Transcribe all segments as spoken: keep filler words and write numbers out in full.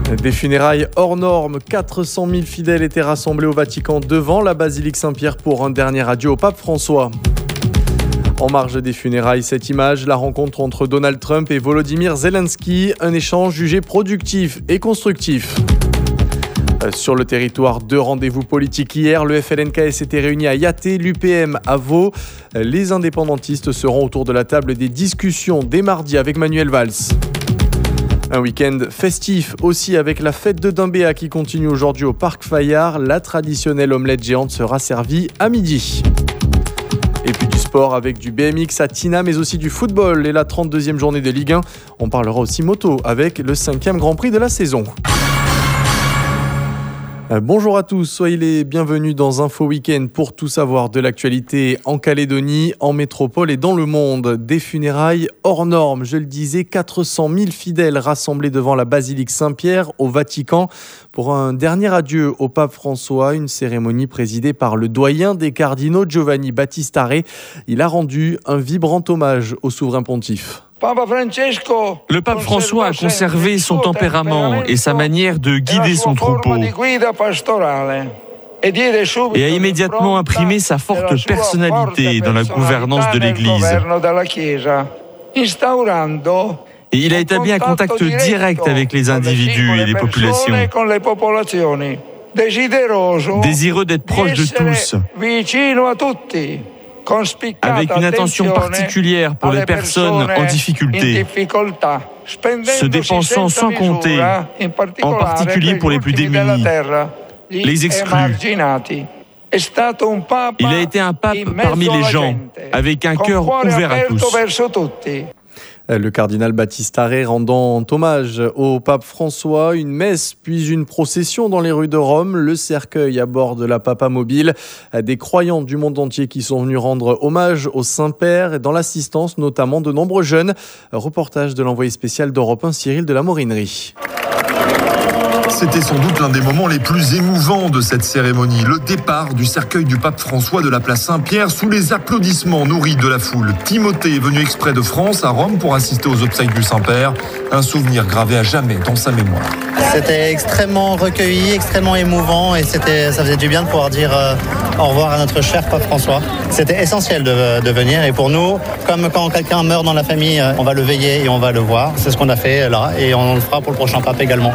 Des funérailles hors normes, quatre cent mille fidèles étaient rassemblés au Vatican devant la basilique Saint-Pierre pour un dernier adieu au pape François. En marge des funérailles, cette image, la rencontre entre Donald Trump et Volodymyr Zelensky, un échange jugé productif et constructif. Sur le territoire, deux rendez-vous politiques hier. Le F L N K s'était réuni à Yaté, l'U P M à Vaud. Les indépendantistes seront autour de la table des discussions dès mardi avec Manuel Valls. Un week-end festif aussi avec la fête de Dimbéa qui continue aujourd'hui au Parc Fayard. La traditionnelle omelette géante sera servie à midi. Et puis du sport avec du B M X à Tina, mais aussi du football et la trente-deuxième journée de Ligue un. On parlera aussi moto avec le cinquième Grand Prix de la saison. Bonjour à tous, soyez les bienvenus dans Info Week-end pour tout savoir de l'actualité en Calédonie, en métropole et dans le monde. Des funérailles hors normes, je le disais, quatre cent mille fidèles rassemblés devant la basilique Saint-Pierre au Vatican pour un dernier adieu au pape François, une cérémonie présidée par le doyen des cardinaux Giovanni Battistare. Il a rendu un vibrant hommage au souverain pontife. Le pape François a conservé son tempérament et sa manière de guider son troupeau et a immédiatement imprimé sa forte personnalité dans la gouvernance de l'Église. Et il a établi un contact direct avec les individus et les populations, désireux d'être proche de tous, avec une attention particulière pour les personnes en difficulté, se dépensant sans compter, en particulier pour les plus démunis, les exclus. Il a été un pape parmi les gens, avec un cœur ouvert à tous. Le cardinal Battistare rendant hommage au pape François, une messe puis une procession dans les rues de Rome, le cercueil à bord de la Papa Mobile, des croyants du monde entier qui sont venus rendre hommage au Saint-Père et dans l'assistance notamment de nombreux jeunes. Reportage de l'envoyé spécial d'Europe un, Cyril de la Morinerie. C'était sans doute l'un des moments les plus émouvants de cette cérémonie. Le départ du cercueil du pape François de la place Saint-Pierre sous les applaudissements nourris de la foule. Timothée est venu exprès de France à Rome pour assister aux obsèques du Saint-Père. Un souvenir gravé à jamais dans sa mémoire. C'était extrêmement recueilli, extrêmement émouvant et c'était, ça faisait du bien de pouvoir dire euh, au revoir à notre cher pape François. C'était essentiel de, de venir et pour nous, comme quand quelqu'un meurt dans la famille, on va le veiller et on va le voir. C'est ce qu'on a fait là et on le fera pour le prochain pape également.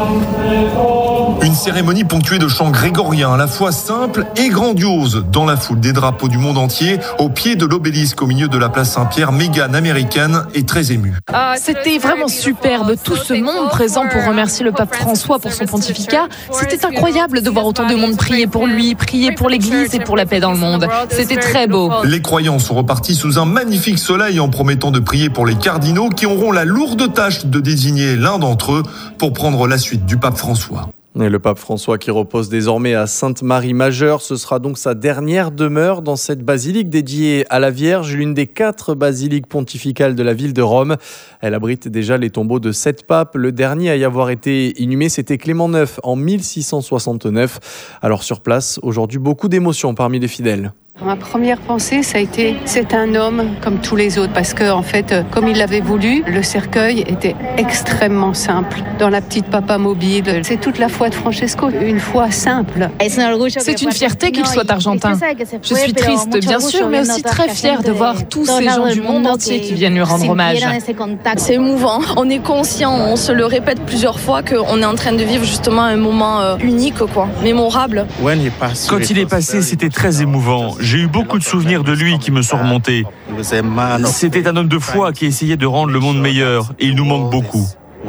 Une cérémonie ponctuée de chants grégoriens à la fois simples et grandioses. Dans la foule des drapeaux du monde entier, au pied de l'obélisque au milieu de la place Saint-Pierre, Meghan, américaine, est très émue. C'était vraiment superbe, tout ce monde présent pour remercier le pape François pour son pontificat. C'était incroyable de voir autant de monde prier pour lui, prier pour l'Église et pour la paix dans le monde. C'était très beau. Les croyants sont repartis sous un magnifique soleil en promettant de prier pour les cardinaux qui auront la lourde tâche de désigner l'un d'entre eux pour prendre la suite du pape François. Et le pape François qui repose désormais à Sainte-Marie-Majeure, ce sera donc sa dernière demeure dans cette basilique dédiée à la Vierge, l'une des quatre basiliques pontificales de la ville de Rome. Elle abrite déjà les tombeaux de sept papes. Le dernier à y avoir été inhumé, c'était Clément neuf en mille six cent soixante-neuf. Alors sur place, aujourd'hui, beaucoup d'émotions parmi les fidèles. Ma première pensée, ça a été, c'est un homme comme tous les autres, parce que en fait, comme il l'avait voulu, le cercueil était extrêmement simple. Dans la petite Papa Mobile, c'est toute la foi de Francesco, une foi simple. C'est une fierté qu'il soit argentin. Je suis triste, bien sûr, mais aussi très fière de voir tous ces gens du monde entier qui viennent lui rendre hommage. C'est émouvant. On est conscient, on se le répète plusieurs fois qu'on est en train de vivre justement un moment unique, quoi, mémorable. Quand il est passé, c'était très émouvant. J'ai eu beaucoup de souvenirs de lui qui me sont remontés. C'était un homme de foi qui essayait de rendre le monde meilleur et il nous manque beaucoup.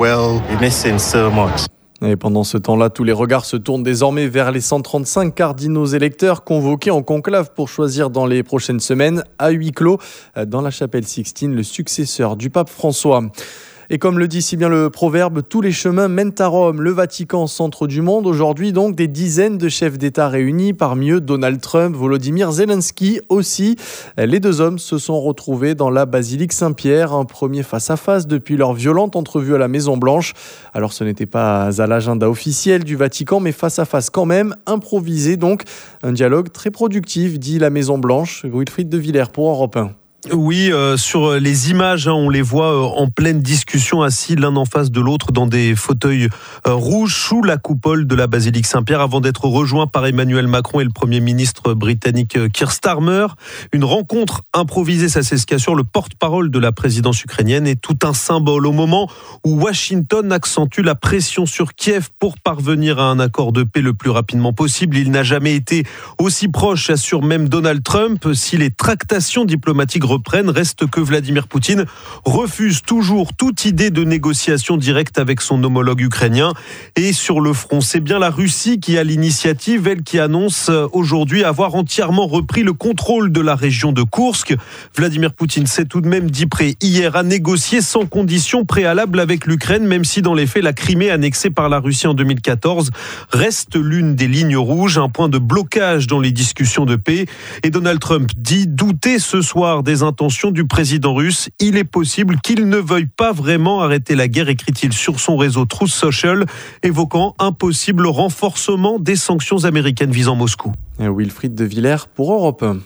Et pendant ce temps-là, tous les regards se tournent désormais vers les cent trente-cinq cardinaux électeurs convoqués en conclave pour choisir dans les prochaines semaines, à huis clos, dans la chapelle Sixtine, le successeur du pape François. Et comme le dit si bien le proverbe, tous les chemins mènent à Rome, le Vatican, centre du monde. Aujourd'hui, donc, des dizaines de chefs d'État réunis, parmi eux Donald Trump, Volodymyr Zelensky aussi. Les deux hommes se sont retrouvés dans la basilique Saint-Pierre, un premier face-à-face depuis leur violente entrevue à la Maison-Blanche. Alors ce n'était pas à l'agenda officiel du Vatican, mais face-à-face quand même, improvisé donc. Un dialogue très productif, dit la Maison-Blanche. Wilfried de Villers pour Europe un. Oui, euh, sur les images, hein, on les voit euh, en pleine discussion, assis l'un en face de l'autre dans des fauteuils euh, rouges sous la coupole de la basilique Saint-Pierre, avant d'être rejoints par Emmanuel Macron et le Premier ministre britannique Keir Starmer. Une rencontre improvisée, ça c'est ce qu'assure le porte-parole de la présidence ukrainienne, et tout un symbole au moment où Washington accentue la pression sur Kiev pour parvenir à un accord de paix le plus rapidement possible. Il n'a jamais été aussi proche, assure même Donald Trump. Si les tractations diplomatiques reprennent, reste que Vladimir Poutine refuse toujours toute idée de négociation directe avec son homologue ukrainien. Et sur le front, c'est bien la Russie qui a l'initiative, elle qui annonce aujourd'hui avoir entièrement repris le contrôle de la région de Koursk. Vladimir Poutine s'est tout de même dit prêt hier à négocier sans conditions préalables avec l'Ukraine, même si dans les faits la Crimée annexée par la Russie en deux mille quatorze reste l'une des lignes rouges, un point de blocage dans les discussions de paix. Et Donald Trump dit douter ce soir des intentions du président russe. Il est possible qu'il ne veuille pas vraiment arrêter la guerre, écrit-il sur son réseau Truth Social, évoquant un possible renforcement des sanctions américaines visant Moscou. Et Wilfried de Villers pour Europe un.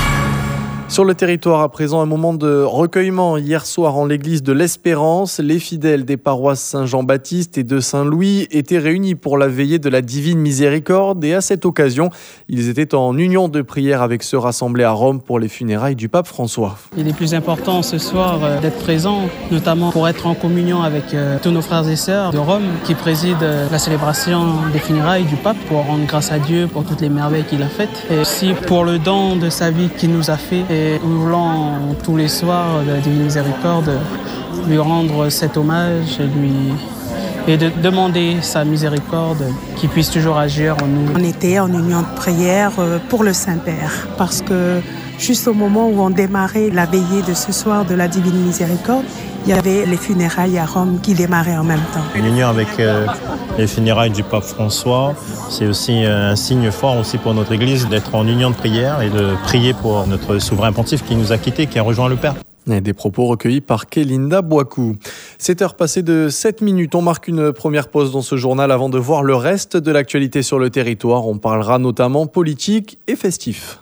Sur le territoire, à présent, un moment de recueillement. Hier soir, en l'église de l'Espérance, les fidèles des paroisses Saint-Jean-Baptiste et de Saint-Louis étaient réunis pour la veillée de la Divine Miséricorde. Et à cette occasion, ils étaient en union de prière avec ceux rassemblés à Rome pour les funérailles du pape François. Il est plus important ce soir euh, d'être présent, notamment pour être en communion avec euh, tous nos frères et sœurs de Rome qui président euh, la célébration des funérailles du pape, pour rendre grâce à Dieu pour toutes les merveilles qu'il a faites. Et aussi pour le don de sa vie qu'il nous a fait. Et Et nous voulons tous les soirs de la Divine Miséricorde lui rendre cet hommage et, lui, et de demander sa miséricorde, qu'il puisse toujours agir en nous. On était en union de prière pour le Saint-Père, parce que juste au moment où on démarrait la veillée de ce soir de la Divine Miséricorde, il y avait les funérailles à Rome qui démarraient en même temps. Une union avec euh, les funérailles du pape François, c'est aussi un signe fort aussi pour notre Église d'être en union de prière et de prier pour notre souverain pontife qui nous a quittés, qui a rejoint le Père. Et des propos recueillis par Kélinda Boakou. sept heures passées de sept minutes. On marque une première pause dans ce journal avant de voir le reste de l'actualité sur le territoire. On parlera notamment politique et festif.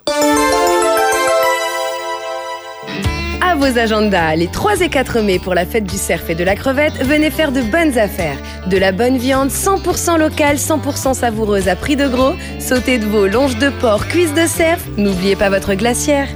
À vos agendas, les trois et quatre mai pour la fête du cerf et de la crevette, venez faire de bonnes affaires. De la bonne viande cent pour cent locale, cent pour cent savoureuse à prix de gros, sauté de veau, longe de porc, cuisses de cerf, n'oubliez pas votre glacière.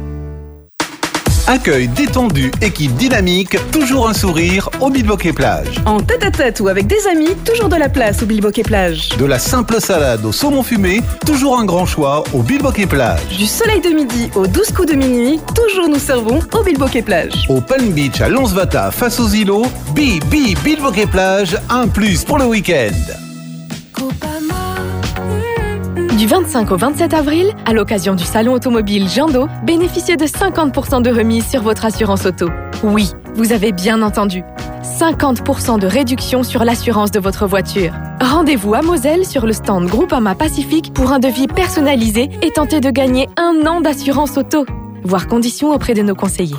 Accueil détendu, équipe dynamique, toujours un sourire au Bilboquet Plage. En tête-à-tête ou avec des amis, toujours de la place au Bilboquet Plage. De la simple salade au saumon fumé, toujours un grand choix au Bilboquet Plage. Du soleil de midi aux douze coups de minuit, toujours nous servons au Bilboquet Plage. Au Palm Beach à Lonsvata face aux îlots, Bi Bi Bilboquet Plage, un plus pour le week-end. Du vingt-cinq au vingt-sept avril, à l'occasion du salon automobile Jando, bénéficiez de cinquante pour cent de remise sur votre assurance auto. Oui, vous avez bien entendu. cinquante pour cent de réduction sur l'assurance de votre voiture. Rendez-vous à Moselle sur le stand Groupama Pacifique pour un devis personnalisé et tentez de gagner un an d'assurance auto. Voir conditions auprès de nos conseillers.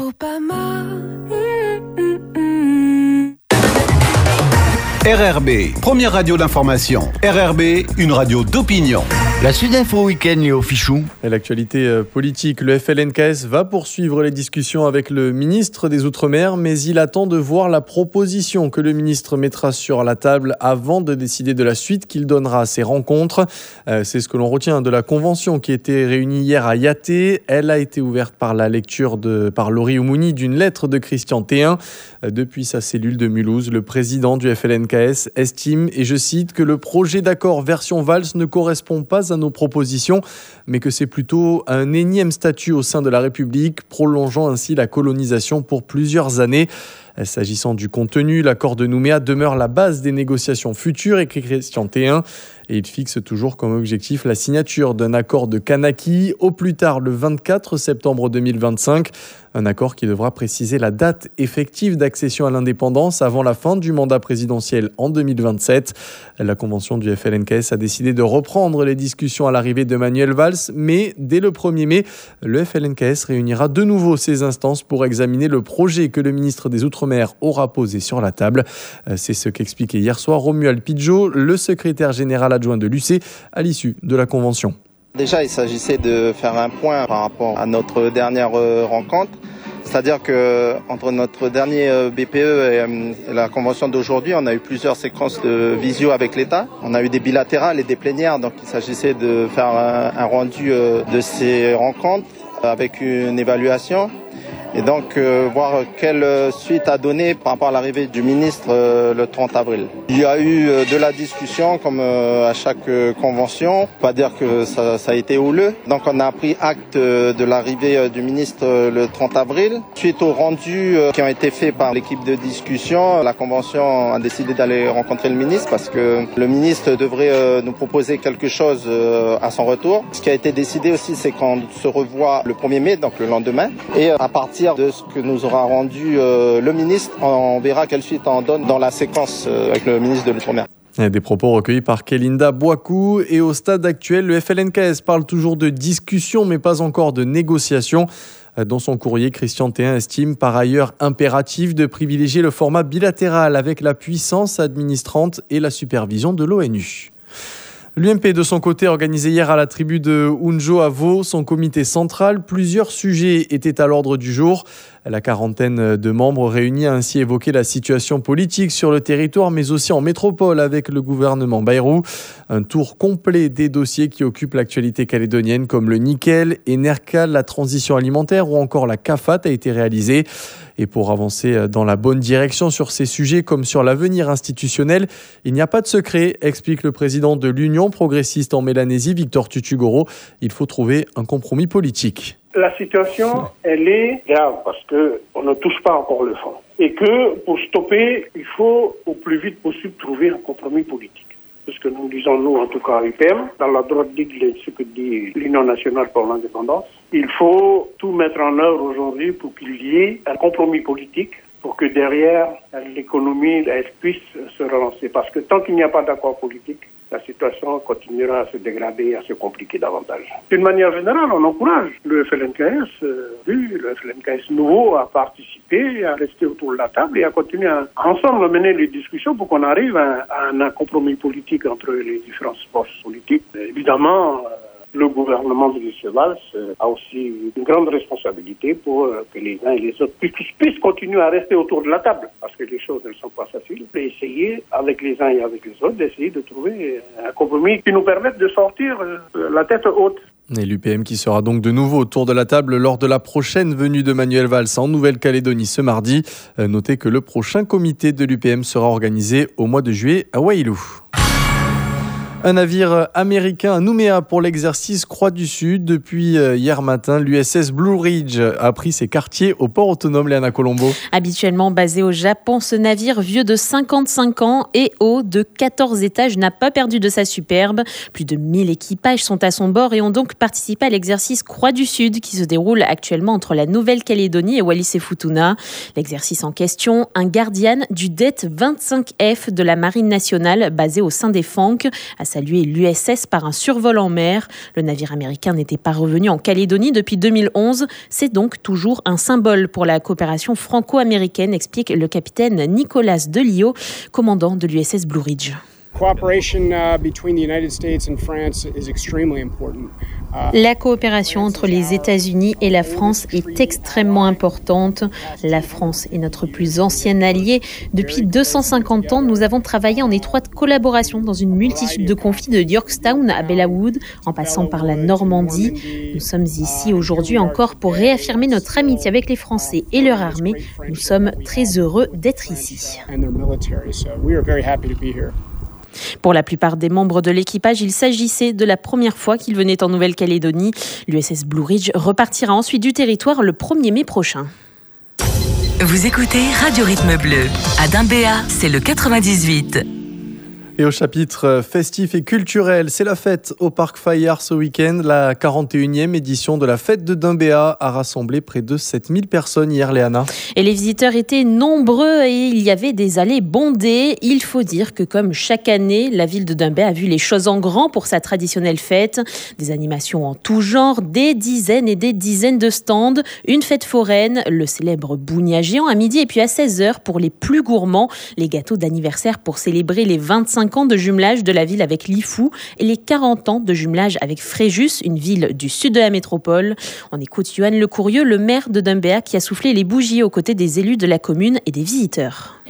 R R B, première radio d'information. R R B, une radio d'opinion. La Sudinfo Week-end, Léo Fichou. Et l'actualité politique, le F L N K S va poursuivre les discussions avec le ministre des Outre-mer, mais il attend de voir la proposition que le ministre mettra sur la table avant de décider de la suite qu'il donnera à ces rencontres. Euh, c'est ce que l'on retient de la convention qui était réunie hier à Yaté. Elle a été ouverte par la lecture de, par Laurie Oumouni d'une lettre de Christian Théin. Euh, depuis sa cellule de Mulhouse, le président du F L N K S estime, et je cite, que le projet d'accord version Valls ne correspond pas à nos propositions, mais que c'est plutôt un énième statut au sein de la République, prolongeant ainsi la colonisation pour plusieurs années. S'agissant du contenu, l'accord de Nouméa demeure la base des négociations futures, écrit Christian Théin, et il fixe toujours comme objectif la signature d'un accord de Kanaki au plus tard le vingt-quatre septembre deux mille vingt-cinq. Un accord qui devra préciser la date effective d'accession à l'indépendance avant la fin du mandat présidentiel en deux mille vingt-sept. La convention du F L N K S a décidé de reprendre les discussions à l'arrivée de Manuel Valls, mais dès le premier mai, le F L N K S réunira de nouveau ses instances pour examiner le projet que le ministre des Outre-mer aura posé sur la table. C'est ce qu'expliquait hier soir Romuald Pidgeot, le secrétaire général adjoint de l'U C, à l'issue de la convention. Déjà, il s'agissait de faire un point par rapport à notre dernière rencontre. C'est-à-dire que entre notre dernier B P E et la convention d'aujourd'hui, on a eu plusieurs séquences de visio avec l'État. On a eu des bilatérales et des plénières, donc il s'agissait de faire un, un rendu de ces rencontres avec une évaluation. Et donc euh, voir quelle suite à donner par rapport à l'arrivée du ministre euh, le trente avril. Il y a eu euh, de la discussion comme euh, à chaque euh, convention, pas dire que ça, ça a été houleux. Donc on a pris acte euh, de l'arrivée euh, du ministre euh, le trente avril. Suite aux rendus euh, qui ont été faits par l'équipe de discussion, la convention a décidé d'aller rencontrer le ministre parce que le ministre devrait euh, nous proposer quelque chose euh, à son retour. Ce qui a été décidé aussi, c'est qu'on se revoit le premier mai, donc le lendemain, et euh, à partir de ce que nous aura rendu euh, le ministre, on verra quelle suite on donne dans la séquence euh, avec le ministre de l'Outre-mer. Des propos recueillis par Kélinda Boakou. Et au stade actuel, le F L N K S parle toujours de discussion, mais pas encore de négociation. Dans son courrier, Christian Théin estime par ailleurs impératif de privilégier le format bilatéral avec la puissance administrante et la supervision de l'ONU. L'U M P, de son côté, organisé hier à la tribu de Unjo à Vaud son comité central. Plusieurs sujets étaient à l'ordre du jour. La quarantaine de membres réunis a ainsi évoqué la situation politique sur le territoire, mais aussi en métropole avec le gouvernement Bayrou. Un tour complet des dossiers qui occupent l'actualité calédonienne, comme le nickel, Enercal, la transition alimentaire ou encore la CAFAT a été réalisé. Et pour avancer dans la bonne direction sur ces sujets comme sur l'avenir institutionnel, il n'y a pas de secret, explique le président de l'Union progressiste en Mélanésie, Victor Tutugoro. Il faut trouver un compromis politique. La situation, elle est grave parce qu'on ne touche pas encore le fond. Et que pour stopper, il faut au plus vite possible trouver un compromis politique. C'est ce que nous disons, nous, en tout cas, à U P M, dans la droite ligne de ce que dit l'Union nationale pour l'indépendance. Il faut tout mettre en œuvre aujourd'hui pour qu'il y ait un compromis politique pour que derrière, l'économie elle puisse se relancer. Parce que tant qu'il n'y a pas d'accord politique, la situation continuera à se dégrader, à se compliquer davantage. D'une manière générale, on encourage le F L N K S, euh, le F L N K S nouveau, à participer, à rester autour de la table et à continuer à ensemble mener les discussions pour qu'on arrive à, à un compromis politique entre les différentes forces politiques. Évidemment, euh, le gouvernement de Lucien Valls a aussi une grande responsabilité pour que les uns et les autres puissent continuer à rester autour de la table, parce que les choses ne sont pas faciles, et essayer, avec les uns et avec les autres, d'essayer de trouver un compromis qui nous permette de sortir la tête haute. Et l'U P M qui sera donc de nouveau autour de la table lors de la prochaine venue de Manuel Valls en Nouvelle-Calédonie ce mardi. Notez que le prochain comité de l'U P M sera organisé au mois de juillet à Waiilou. Un navire américain à Nouméa pour l'exercice Croix du Sud. Depuis hier matin, l'U S S Blue Ridge a pris ses quartiers au port autonome, Léana Colombo. Habituellement basé au Japon, ce navire vieux de cinquante-cinq ans et haut de quatorze étages n'a pas perdu de sa superbe. Plus de mille équipages sont à son bord et ont donc participé à l'exercice Croix du Sud qui se déroule actuellement entre la Nouvelle-Calédonie et Wallis et Futuna. L'exercice en question, un Guardian du D E T vingt-cinq F de la Marine nationale basé au sein des Fank, a salué l'U S S par un survol en mer. Le navire américain n'était pas revenu en Calédonie depuis deux mille onze. C'est donc toujours un symbole pour la coopération franco-américaine, explique le capitaine Nicolas Delio, commandant de l'U S S Blue Ridge. La coopération entre les États-Unis et la France est extrêmement importante. La France est notre plus ancien allié. Depuis deux cent cinquante ans, nous avons travaillé en étroite collaboration dans une multitude de conflits de Yorktown à Bellawood, en passant par la Normandie. Nous sommes ici aujourd'hui encore pour réaffirmer notre amitié avec les Français et leur armée. Nous sommes très heureux d'être ici. Pour la plupart des membres de l'équipage, il s'agissait de la première fois qu'ils venaient en Nouvelle-Calédonie. L'U S S Blue Ridge repartira ensuite du territoire le premier mai prochain. Vous écoutez Radio Rythme Bleu. À Dimbéa, c'est le quatre-vingt-dix-huit. Et au chapitre festif et culturel, c'est la fête au Parc Fayard ce week-end. La quarante et unième édition de la fête de Dimbéa a rassemblé près de sept mille personnes hier, Léana. Et les visiteurs étaient nombreux et il y avait des allées bondées. Il faut dire que comme chaque année, la ville de Dimbéa a vu les choses en grand pour sa traditionnelle fête. Des animations en tout genre, des dizaines et des dizaines de stands, une fête foraine, le célèbre bougna géant à midi et puis à seize heures pour les plus gourmands, les gâteaux d'anniversaire pour célébrer les vingt-cinq vingt-cinq ans de jumelage de la ville avec Lifou et les quarante ans de jumelage avec Fréjus, une ville du sud de la métropole. On écoute Yoann Lecourieux, le maire de Dumbéa, qui a soufflé les bougies aux côtés des élus de la commune et des visiteurs.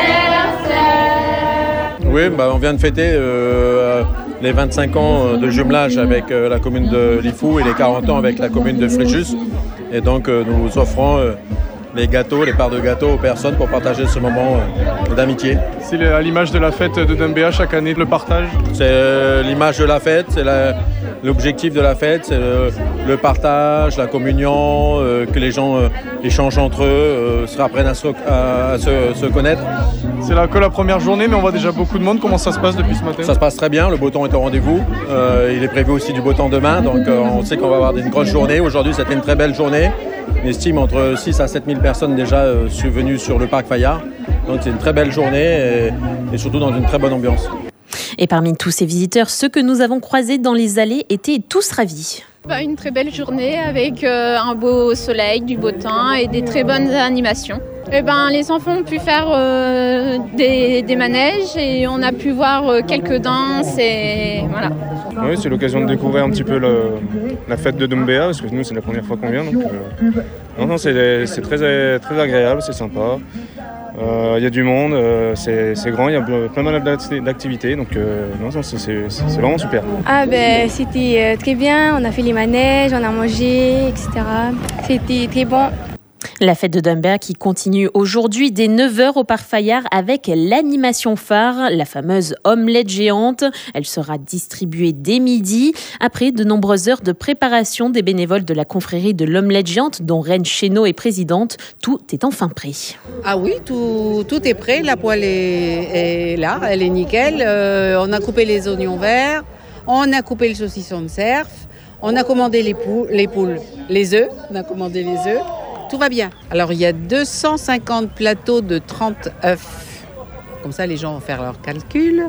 Oui, bah on vient de fêter euh, les vingt-cinq ans de jumelage avec euh, la commune de Lifou et les quarante ans avec la commune de Fréjus. Et donc euh, nous offrons euh, les gâteaux, les parts de gâteaux aux personnes pour partager ce moment euh, d'amitié. C'est à l'image de la fête de Dumbéa chaque année, le partage. C'est euh, l'image de la fête, c'est la, l'objectif de la fête, c'est le, le partage, la communion, euh, que les gens euh, échangent entre eux, euh, se apprennent à, se, à, à se, se connaître. C'est là que la première journée, mais on voit déjà beaucoup de monde. Comment ça se passe depuis ce matin ? Ça se passe très bien, le beau temps est au rendez-vous. Euh, il est prévu aussi du beau temps demain, donc euh, on sait qu'on va avoir une grosse journée. Aujourd'hui, c'était une très belle journée. On estime entre six à sept mille personnes déjà euh, venues sur le parc Fayard. Donc c'est une très belle journée et, et surtout dans une très bonne ambiance. Et parmi tous ces visiteurs, ceux que nous avons croisés dans les allées étaient tous ravis. Une très belle journée avec un beau soleil, du beau temps et des très bonnes animations. Et ben, les enfants ont pu faire euh, des, des manèges et on a pu voir quelques danses et voilà. Oui, c'est l'occasion de découvrir un petit peu le, la fête de Dumbéa parce que nous c'est la première fois qu'on vient. Donc, euh, non, non, c'est, c'est très, très agréable, c'est sympa. Il euh, y a du monde, euh, c'est, c'est grand, il y a plein mal d'activités, donc euh, non, c'est, c'est, c'est vraiment super. Ah ben c'était très bien, on a fait les manèges, on a mangé, et cetera. C'était très bon. La fête de Dumbéa qui continue aujourd'hui dès neuf heures au Parc Fayard avec l'animation phare, la fameuse omelette géante. Elle sera distribuée dès midi. Après de nombreuses heures de préparation des bénévoles de la confrérie de l'omelette géante, dont Reine Chénaud est présidente, tout est enfin prêt. Ah oui, tout, tout est prêt. La poêle est, est là, elle est nickel. Euh, on a coupé les oignons verts, on a coupé le saucisson de cerf, on a commandé les poules, les poules, les œufs, on a commandé les œufs. Tout va bien. Alors, il y a deux cent cinquante plateaux de trente œufs. Comme ça, les gens vont faire leurs calculs.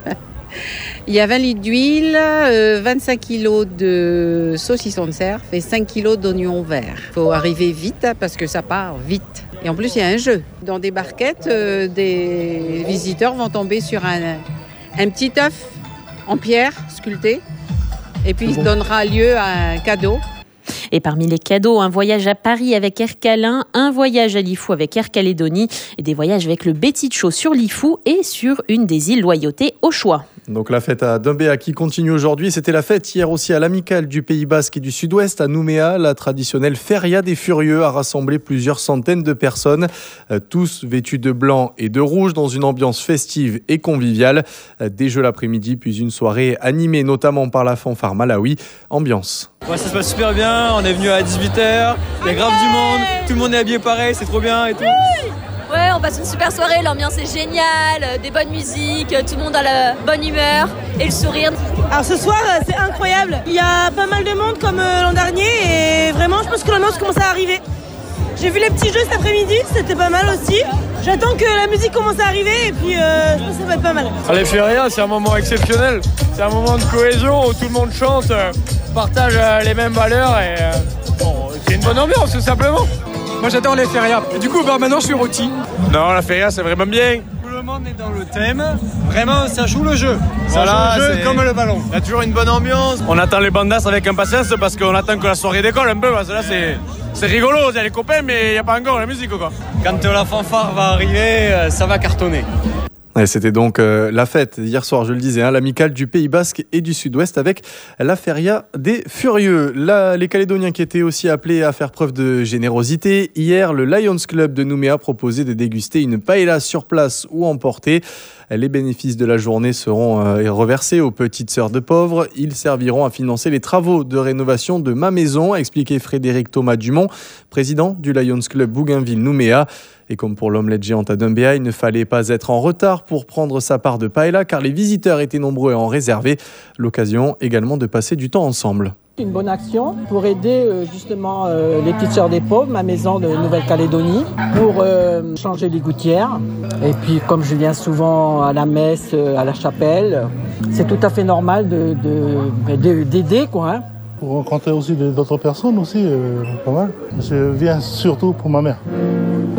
Il y a vingt litres d'huile, euh, vingt-cinq kilos de saucisson de cerf et cinq kilos d'oignons verts. Il faut arriver vite hein, parce que ça part vite. Et en plus, il y a un jeu. Dans des barquettes, euh, des visiteurs vont tomber sur un, un petit œuf en pierre sculpté. Et puis, il donnera lieu à un cadeau. Et parmi les cadeaux, un voyage à Paris avec Air Calin, un voyage à Lifou avec Air Calédonie et des voyages avec le Betty Show sur Lifou et sur une des îles Loyauté au choix. Donc la fête à Dumbéa qui continue aujourd'hui. C'était la fête hier aussi à l'Amicale du Pays Basque et du Sud-Ouest à Nouméa. La traditionnelle Feria des Furieux a rassemblé plusieurs centaines de personnes, euh, tous vêtus de blanc et de rouge dans une ambiance festive et conviviale. Euh, des jeux l'après-midi, puis une soirée animée notamment par la fanfare Malawi. Ambiance. Ouais, ça se passe super bien. On est venu à dix-huit heures. Il y a grave du monde. Tout le monde est habillé pareil. C'est trop bien et tout. Ouais, on passe une super soirée, l'ambiance est géniale, des bonnes musiques, tout le monde a la bonne humeur et le sourire. Alors ce soir, c'est incroyable. Il y a pas mal de monde comme l'an dernier et vraiment, je pense que l'ambiance commence à arriver. J'ai vu les petits jeux cet après-midi, c'était pas mal aussi. J'attends que la musique commence à arriver et puis euh, je pense que ça va être pas mal. Les Feria, c'est un moment exceptionnel. C'est un moment de cohésion où tout le monde chante, partage les mêmes valeurs et euh, bon, c'est une bonne ambiance tout simplement. Moi j'adore les férias. Et du coup bah, maintenant je suis rôti. Non, la feria c'est vraiment bien. Tout le monde est dans le thème. Vraiment ça joue le jeu. Ça voilà, joue le jeu c'est... comme le ballon. Il y a toujours une bonne ambiance. On attend les bandas avec impatience parce qu'on attend que la soirée décolle un peu. Parce que là c'est, c'est rigolo, il y a les copains mais il n'y a pas encore la musique quoi. Quand la fanfare va arriver, ça va cartonner. Et c'était donc euh, la fête hier soir, je le disais, hein, l'amicale du Pays Basque et du Sud-Ouest avec la Feria des Furieux. Là, les Calédoniens qui étaient aussi appelés à faire preuve de générosité. Hier, le Lions Club de Nouméa proposait de déguster une paella sur place ou emportée. Les bénéfices de la journée seront euh, reversés aux petites sœurs de pauvres. Ils serviront à financer les travaux de rénovation de ma maison, a expliqué Frédéric Thomas Dumont, président du Lions Club Bougainville-Nouméa. Et comme pour l'omelette géante à Dumbéa, il ne fallait pas être en retard pour prendre sa part de paella car les visiteurs étaient nombreux à en réserver. L'occasion également de passer du temps ensemble. Une bonne action pour aider euh, justement euh, les petites sœurs des pauvres, ma maison de Nouvelle-Calédonie, pour euh, changer les gouttières. Et puis comme je viens souvent à la messe, euh, à la chapelle, c'est tout à fait normal de, de, de, d'aider quoi. Hein. Pour rencontrer aussi d'autres personnes aussi, euh, pas mal. Je viens surtout pour ma mère.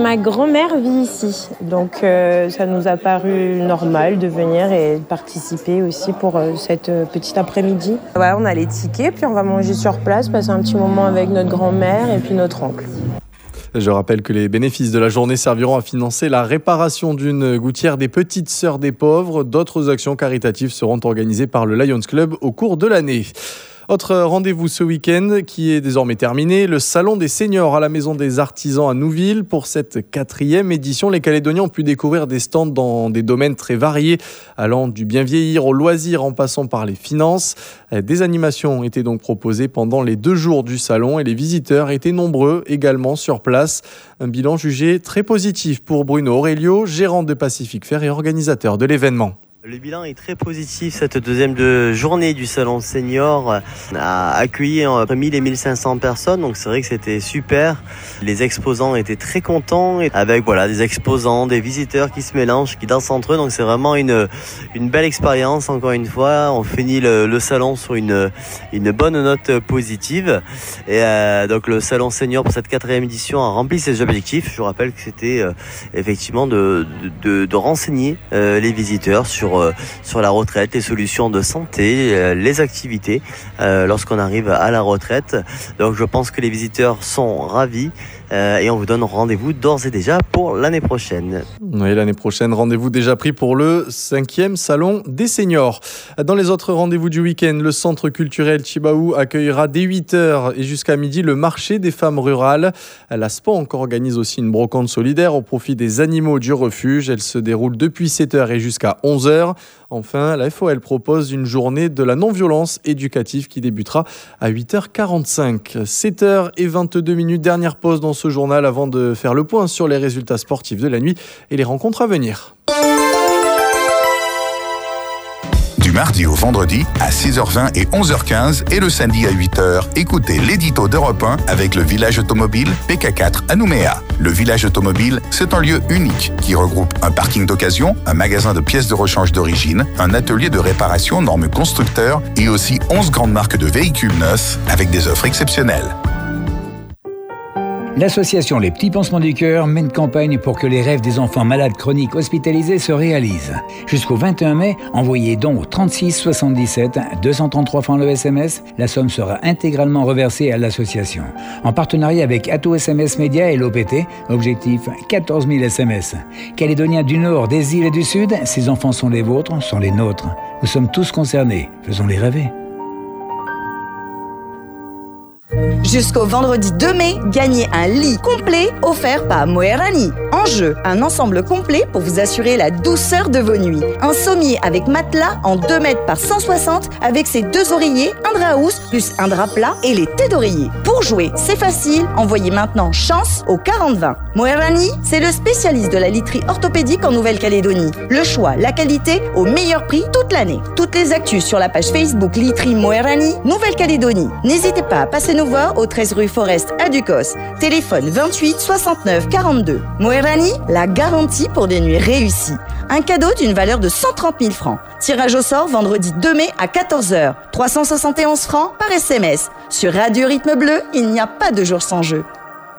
Ma grand-mère vit ici, donc euh, ça nous a paru normal de venir et de participer aussi pour euh, cette euh, petite après-midi. Ouais, on a les tickets, puis on va manger sur place, passer un petit moment avec notre grand-mère et puis notre oncle. Je rappelle que les bénéfices de la journée serviront à financer la réparation d'une gouttière des Petites Sœurs des Pauvres. D'autres actions caritatives seront organisées par le Lions Club au cours de l'année. Autre rendez-vous ce week-end qui est désormais terminé, le Salon des Seniors à la Maison des Artisans à Nouville. Pour cette quatrième édition, les Calédoniens ont pu découvrir des stands dans des domaines très variés, allant du bien vieillir au loisir en passant par les finances. Des animations étaient donc proposées pendant les deux jours du salon et les visiteurs étaient nombreux également sur place. Un bilan jugé très positif pour Bruno Aurelio, gérant de Pacific Fair et organisateur de l'événement. Le bilan est très positif. Cette deuxième de journée du Salon Senior a accueilli entre mille et mille cinq cents personnes. Donc c'est vrai que c'était super. Les exposants étaient très contents avec voilà des exposants, des visiteurs qui se mélangent, qui dansent entre eux. Donc c'est vraiment une une belle expérience. Encore une fois, on finit le, le salon sur une une bonne note positive. Et euh, donc le Salon Senior pour cette quatrième édition a rempli ses objectifs. Je vous rappelle que c'était euh, effectivement de de, de renseigner euh, les visiteurs sur sur la retraite, les solutions de santé, les activités euh, lorsqu'on arrive à la retraite. Donc je pense que les visiteurs sont ravis euh, et on vous donne rendez-vous d'ores et déjà pour l'année prochaine. Oui, l'année prochaine, rendez-vous déjà pris pour le cinquième Salon des Seniors. Dans les autres rendez-vous du week-end, le Centre culturel Chibaou accueillera dès huit heures et jusqu'à midi le marché des femmes rurales. La S P A encore organise aussi une brocante solidaire au profit des animaux du refuge. Elle se déroule depuis sept heures et jusqu'à onze heures. Enfin, la F O L propose une journée de la non-violence éducative qui débutera à huit heures quarante-cinq. sept heures vingt-deux minutes, dernière pause dans ce journal avant de faire le point sur les résultats sportifs de la nuit et les rencontres à venir. Du mardi au vendredi à six heures vingt et onze heures quinze et le samedi à huit heures, écoutez l'édito d'Europe un avec le village automobile P K quatre à Nouméa. Le village automobile, c'est un lieu unique qui regroupe un parking d'occasion, un magasin de pièces de rechange d'origine, un atelier de réparation normes constructeurs et aussi onze grandes marques de véhicules neufs avec des offres exceptionnelles. L'association Les Petits Pansements du Cœur mène campagne pour que les rêves des enfants malades chroniques hospitalisés se réalisent. Jusqu'au vingt et un mai, envoyez don au trente-six soixante-dix-sept, deux cent trente-trois francs le S M S. La somme sera intégralement reversée à l'association. En partenariat avec Ato S M S Média et l'O P T, objectif quatorze mille S M S. Calédoniens du Nord, des îles et du Sud, ces enfants sont les vôtres, sont les nôtres. Nous sommes tous concernés. Faisons-les rêver. Jusqu'au vendredi deux mai, gagnez un lit complet offert par Moerani. En jeu, un ensemble complet pour vous assurer la douceur de vos nuits. Un sommier avec matelas en deux mètres par cent soixante avec ses deux oreillers, un drap housse plus un drap plat et les têtes d'oreiller. Pour jouer, c'est facile, envoyez maintenant chance au quarante vingt. Moerani, c'est le spécialiste de la literie orthopédique en Nouvelle-Calédonie. Le choix, la qualité, au meilleur prix toute l'année. Toutes les actus sur la page Facebook Literie Moerani, Nouvelle-Calédonie. N'hésitez pas à passer nous voir au treize rue Forest à Ducos. Téléphone vingt-huit soixante-neuf quarante-deux. Moerani, la garantie pour des nuits réussies. Un cadeau d'une valeur de cent trente mille francs. Tirage au sort vendredi deux mai à quatorze heures. trois cent soixante et onze francs par S M S. Sur Radio Rythme Bleu, il n'y a pas de jour sans jeu.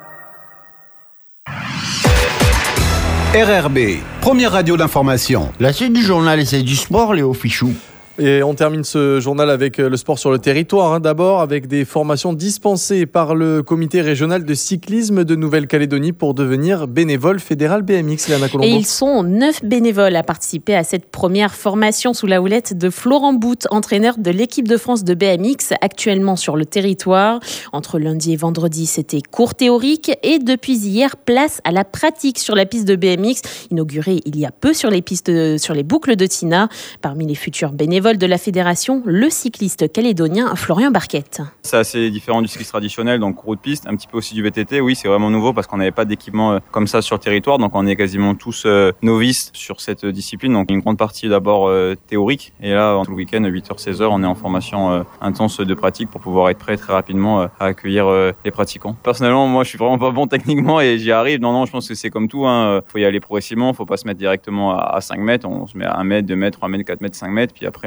R R B, première radio d'information. La suite du journal, c'est du sport, Léo Fichou. Et on termine ce journal avec le sport sur le territoire. Hein, d'abord, avec des formations dispensées par le comité régional de cyclisme de Nouvelle-Calédonie pour devenir bénévole fédéral B M X. Léana Colombo. Et ils sont neuf bénévoles à participer à cette première formation sous la houlette de Florent Bout, entraîneur de l'équipe de France de B M X, actuellement sur le territoire. Entre lundi et vendredi, c'était cours théorique et depuis hier, place à la pratique sur la piste de B M X, inaugurée il y a peu sur les pistes, sur les boucles de Tina. Parmi les futurs bénévoles de la fédération, le cycliste calédonien Florian Barquette. C'est assez différent du cyclisme traditionnel, donc route piste, un petit peu aussi du V T T. Oui, c'est vraiment nouveau parce qu'on n'avait pas d'équipement comme ça sur le territoire, donc on est quasiment tous novices sur cette discipline. Donc une grande partie d'abord théorique, et là tout le week-end, huit heures seize heures, on est en formation intense de pratique pour pouvoir être prêt très rapidement à accueillir les pratiquants. Personnellement, moi je suis vraiment pas bon techniquement et j'y arrive. Non, non, je pense que c'est comme tout, hein. Faut y aller progressivement, faut pas se mettre directement à cinq mètres, on se met à un mètre, deux mètres, trois mètres, quatre mètres, cinq mètres, puis après on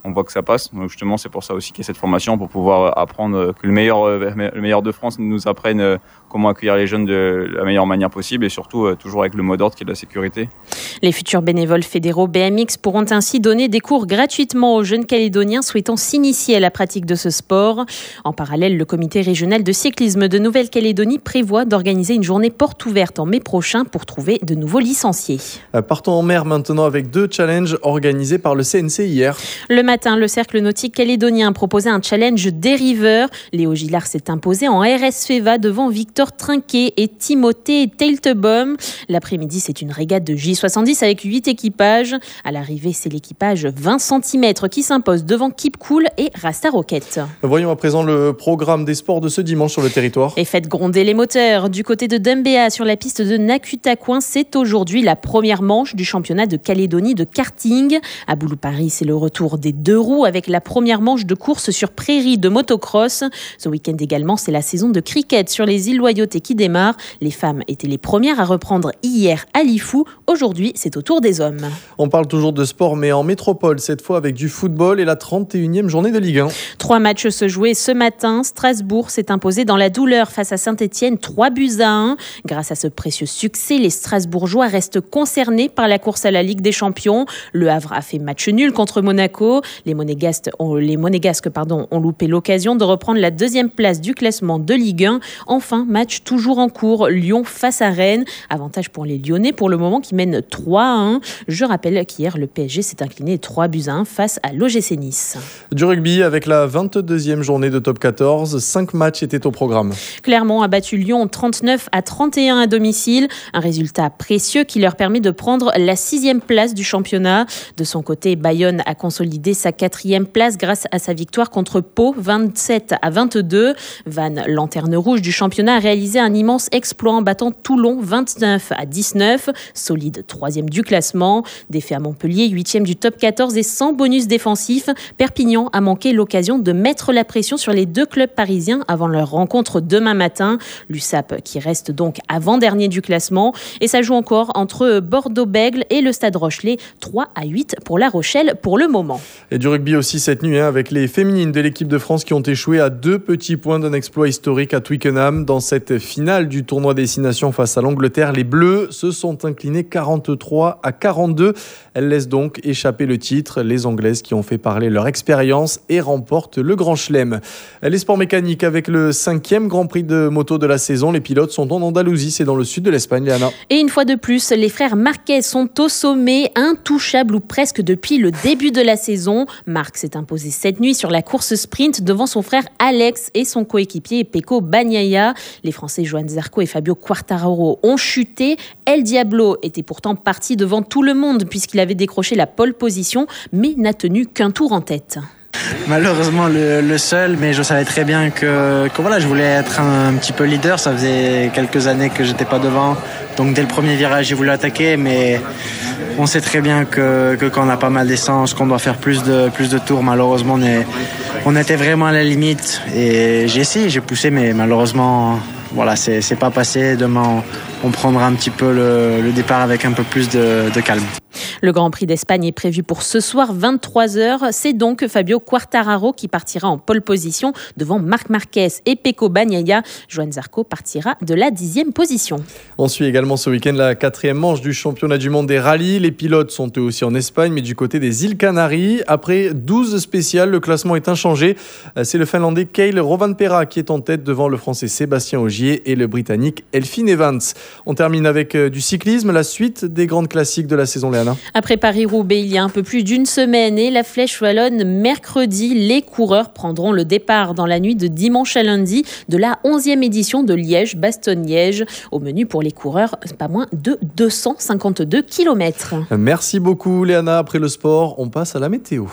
on voit que ça passe. Donc justement, c'est pour ça aussi qu'il y a cette formation, pour pouvoir apprendre que le meilleur, le meilleur de France nous apprenne comment accueillir les jeunes de la meilleure manière possible et surtout toujours avec le mot d'ordre qui est de la sécurité. Les futurs bénévoles fédéraux B M X pourront ainsi donner des cours gratuitement aux jeunes Calédoniens souhaitant s'initier à la pratique de ce sport. En parallèle, le comité régional de cyclisme de Nouvelle-Calédonie prévoit d'organiser une journée porte ouverte en mai prochain pour trouver de nouveaux licenciés. Partons en mer maintenant avec deux challenges organisés par le C N C hier. Le matin, le cercle nautique calédonien proposait un challenge dériveur. Léo Gillard s'est imposé en R S Feva devant Victor Trinquet et Timothée Teiltebaum. L'après-midi, c'est une régate de J soixante-dix avec huit équipages. À l'arrivée, c'est l'équipage vingt centimètres qui s'impose devant Keep Cool et Rasta Rocket. Voyons à présent le programme des sports de ce dimanche sur le territoire. Et faites gronder les moteurs. Du côté de Dumbéa, sur la piste de Nakutaquin, c'est aujourd'hui la première manche du championnat de Calédonie de karting. À Boulou-Paris, c'est le retour des deux roues avec la première manche de course sur prairie de motocross. Ce week-end également, c'est la saison de cricket sur les îles Loyauté qui démarre. Les femmes étaient les premières à reprendre hier à Lifou. Aujourd'hui, c'est au tour des hommes. On parle toujours de sport, mais en métropole, cette fois avec du football et la trente et unième journée de Ligue un. Trois matchs se jouaient ce matin. Strasbourg s'est imposé dans la douleur face à Saint-Etienne, trois buts à un. Grâce à ce précieux succès, les Strasbourgeois restent concernés par la course à la Ligue des Champions. Le Havre a fait match nul contre Monaco. Les Monégasques ont, les Monégasques, pardon, ont loupé l'occasion de reprendre la deuxième place du classement de Ligue un. Enfin, match toujours en cours, Lyon face à Rennes. Avantage pour les Lyonnais pour le moment qui mènent trois à un. Je rappelle qu'hier, le P S G s'est incliné trois buts à un face à l'O G C Nice. Du rugby avec la vingt-deuxième journée de top quatorze. Cinq matchs étaient au programme. Clermont a battu Lyon trente-neuf à trente et un à domicile. Un résultat précieux qui leur permet de prendre la sixième place du championnat. De son côté, Bayonne a consolidé sa quatrième place grâce à sa victoire contre Pau, vingt-sept à vingt-deux. Vannes, lanterne rouge du championnat, a réalisé un immense exploit en battant Toulon vingt-neuf à dix-neuf. Solide troisième du classement. Défait à Montpellier, huitième du top quatorze et sans bonus défensif. Perpignan a manqué l'occasion de mettre la pression sur les deux clubs parisiens avant leur rencontre demain matin. L'U S A P qui reste donc avant-dernier du classement. Et ça joue encore entre Bordeaux-Bègles et le Stade Rochelais. trois à huit pour La Rochelle pour le moment. Et du rugby aussi cette nuit hein, avec les féminines de l'équipe de France qui ont échoué à deux petits points d'un exploit historique à Twickenham. Dans cette finale du tournoi Destination face à l'Angleterre, les Bleus se sont inclinés quarante-trois à quarante-deux. Elles laissent donc échapper le titre. Les Anglaises qui ont fait parler leur expérience et remportent le Grand Chelem. Les sports mécaniques avec le cinquième Grand Prix de moto de la saison. Les pilotes sont en Andalousie, c'est dans le sud de l'Espagne, Léana. Et une fois de plus, les frères Marquez sont au sommet, intouchables ou presque depuis le début de la saison. Marc s'est imposé cette nuit sur la course sprint devant son frère Alex et son coéquipier Pecco Bagnaia. Les Français Johan Zarco et Fabio Quartararo ont chuté. El Diablo était pourtant parti devant tout le monde puisqu'il avait décroché la pole position, mais n'a tenu qu'un tour en tête. Malheureusement le, le seul, mais je savais très bien que, que voilà, je voulais être un, un petit peu leader. Ça faisait quelques années que j'étais pas devant, donc dès le premier virage j'ai voulu attaquer, mais on sait très bien que, que quand on a pas mal d'essence, qu'on doit faire plus de, plus de tours. Malheureusement on, est, on était vraiment à la limite et j'ai essayé, j'ai poussé, mais malheureusement voilà, c'est, c'est pas passé. Demain on prendra un petit peu le, le départ avec un peu plus de, de calme. Le Grand Prix d'Espagne est prévu pour ce soir vingt-trois heures. C'est donc Fabio Quartararo qui partira en pole position devant Marc Marquez et Pecco Bagnaia. Johan Zarco partira de la dixième position. On suit également ce week-end la quatrième manche du championnat du monde des rallyes. Les pilotes sont eux aussi en Espagne, mais du côté des îles Canaries. Après douze spéciales, le classement est inchangé. C'est le Finlandais Kail Rovanperä qui est en tête devant le Français Sébastien Ogier et le Britannique Elfyn Evans. On termine avec du cyclisme, la suite des grandes classiques de la saison, Léana. Après Paris-Roubaix, il y a un peu plus d'une semaine et la Flèche Wallonne, mercredi, les coureurs prendront le départ dans la nuit de dimanche à lundi de la onzième édition de Liège-Bastogne-Liège. Au menu pour les coureurs, pas moins de deux cent cinquante-deux kilomètres. Merci beaucoup Léana. Après le sport, on passe à la météo.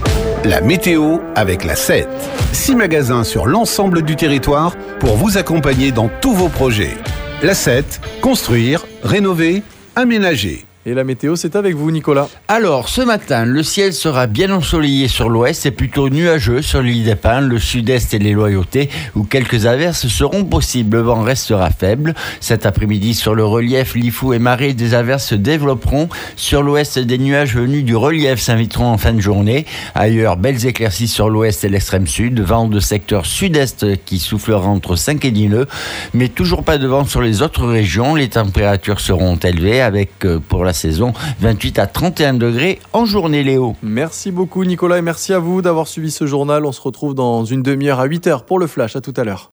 La météo avec la sept. Six magasins sur l'ensemble du territoire pour vous accompagner dans tous vos projets. La sept, construire, rénover, aménager. Et la météo, c'est avec vous, Nicolas. Alors, ce matin, le ciel sera bien ensoleillé sur l'ouest et plutôt nuageux sur l'île des Pins, le sud-est et les Loyautés, où quelques averses seront possibles. Le vent restera faible. Cet après-midi, sur le relief Lifou et Marais, des averses se développeront. Sur l'ouest, des nuages venus du relief s'inviteront en fin de journée. Ailleurs, belles éclaircies sur l'ouest et l'extrême sud. Vent de secteur sud-est qui soufflera entre cinq et dix nœuds. Mais toujours pas de vent sur les autres régions. Les températures seront élevées avec, pour la saison, vingt-huit à trente et un degrés en journée, Léo. Merci beaucoup, Nicolas, et merci à vous d'avoir suivi ce journal. On se retrouve dans une demi-heure à huit heures pour le Flash. À tout à l'heure.